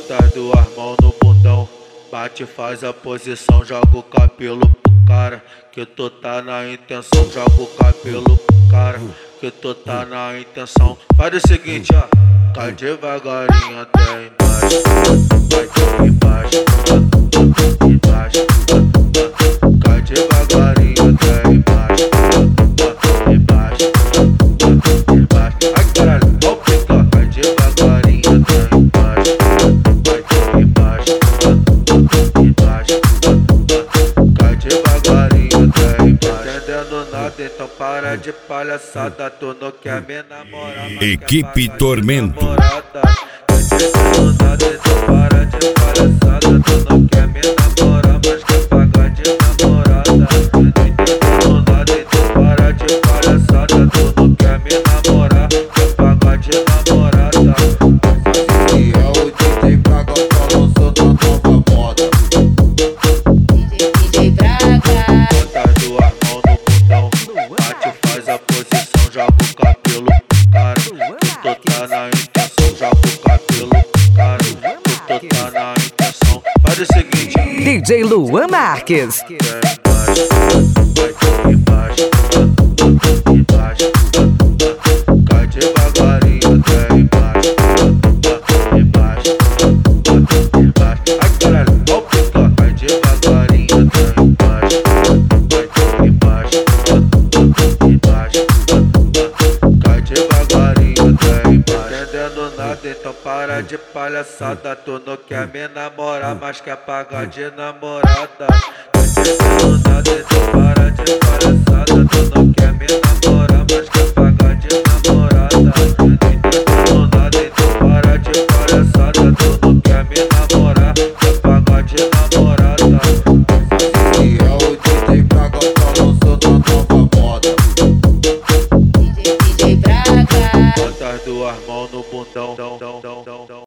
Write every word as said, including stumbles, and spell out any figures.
Bota as duas mãos no bundão, bate, faz a posição, joga o cabelo pro cara, que tu tá na intenção. Joga o cabelo pro cara, que tu tá na intenção. Faz o seguinte, ó, cai devagarinho até embaixo, vai por embaixo, embaixo, cai devagarinho até embaixo, embaixo, embaixo. Ai caralho, ó o pica, cai devagarinho até embaixo, vai por embaixo, embaixo, cai devagarinho até embaixo. Entendendo nada, então para de palhaçada, tu não quer me namorar, mas Equipe Tormento. Entendendo nada, então para de palhaçada, tu não quer me namorar, mas quer pagar de namorada. Entendendo nada, então para de palhaçada, tu não quer me namorar, quer pagar de namorada. E é o D J Braga falando da nova moda. D J Braga. Bota as duas mãos no bundão, bate, faz a posição, joga o cabelo pro cara, que tu tá na intenção. Joga o cabelo pro cara, que tu tá na intenção. Faz o seguinte, ó, D J Luan Marques. vai por embaixo, embaixo, cai devagarinho até embaixo, embaixo, embaixo. Ai caralho, ó o pica, cai devagarinho até embaixo, vai por embaixo, embaixo, cai devagarinho até embaixo. Entendendo nada, então para de palhaçada, tu não quer me namorar, mas quer pagar de namorada. Entendendo nada, então para de palhaçada, tu não quer me namorar, mas quer pagar de namorada. Entendendo nada, então para de palhaçada, tu não quer me namorar, quer pagar de namorada. E é o D J Braga falando da nova moda. D J Braga. Bota as duas mãos no bundão.